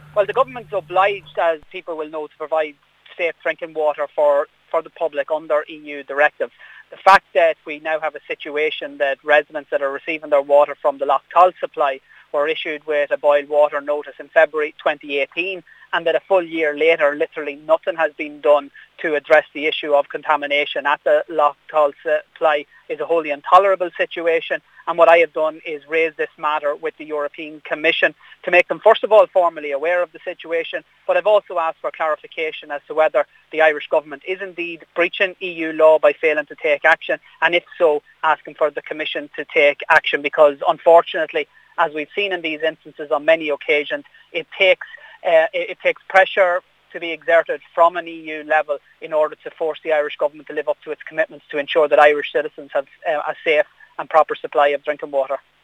Well, the government's obliged, as people will know, to provide safe drinking water for the public under EU directives. The fact that we now have a situation that residents that are receiving their water from the Lough Cull supply were issued with a boil water notice in February 2018, and that a full year later, literally nothing has been done to address the issue of contamination at the Lough Cull supply is a wholly intolerable situation. And what I have done is raise this matter with the European Commission to make them, first of all, formally aware of the situation, but I've also asked for clarification as to whether the Irish government is indeed breaching EU law by failing to take action, and if so, asking for the Commission to take action, because unfortunately, as we've seen in these instances on many occasions, it takes pressure to be exerted from an EU level in order to force the Irish government to live up to its commitments to ensure that Irish citizens have a safe and proper supply of drinking water.